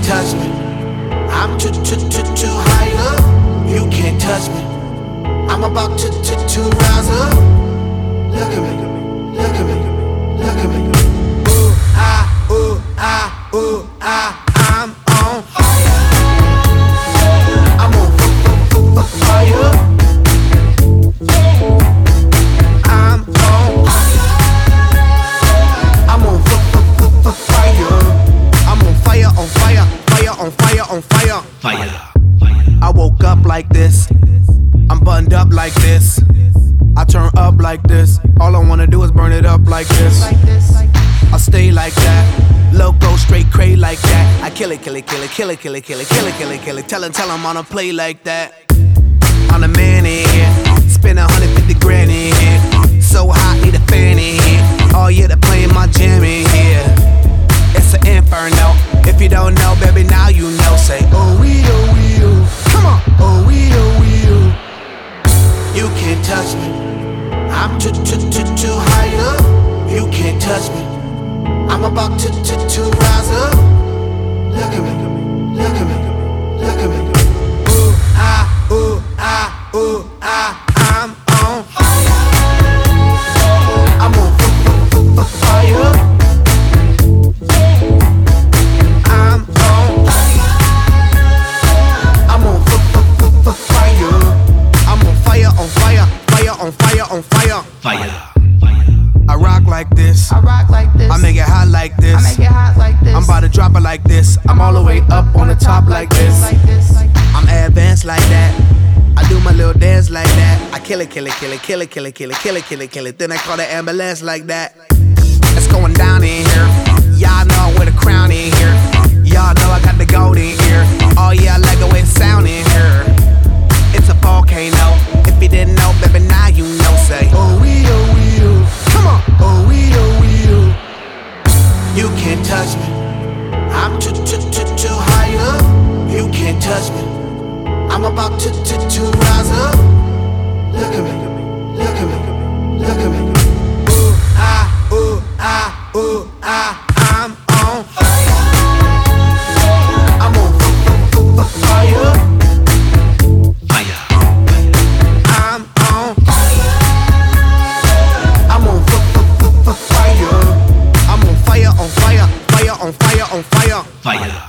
touch me. I'm too high up. You can't touch me. I'm about to rise up. Look at me, look at me, look at me. Ooh, I'm on fire. I'm on fire. I'm on fire. I'm on fire. I'm on fire, on fire, fire, on fire, on fire. Fire. I woke up like this. I'm buttoned up like this. I turn up like this. All I wanna do is burn it up like this. I stay like that. Loco straight cray like that. I kill it, kill it, kill it, kill it, kill it, kill it, kill it, kill it, kill it. Tell him on a play like that. I'm the man in here. Spend 150 grand in here. So hot, need a fan in here. Oh yeah, they're playing my jam in here. It's an inferno. If you don't know, baby, now you know. Say, oh we, come on, oh we, You can't touch me. I'm too high up. You can't touch me. I'm about to rise up. Look at me, look at me, look at me. I'm on fire. I'm on fire. I'm on fire. I'm on fire. I'm on fire, on fire, fire, on fire, on fire. Fire. I rock like this. I rock like this. I make it hot like this. I make it hot like this. I'm about to drop it like this. I'm all the way up on the top like this. I'm advanced like that. I do my little dance like that. I kill it, kill it, kill it, kill it, kill it, kill it, kill it, kill it, kill it. Then I call the ambulance like that. It's going down in here. Y'all know I wear the crown in here. Y'all know I got the gold in here. Oh yeah, I like the way it sound in here. It's a volcano. If you didn't know, baby, now you know. Say, oh we, come on, oh we, You can't touch me. I'm too high up. You can't touch me. I'm about to rise up. Look at me, look at me, look at me. I'm on fire. I'm on fire. Fire. I'm on fire. I'm on fire. I'm on fire, on fire, fire, on fire, on fire. Fire.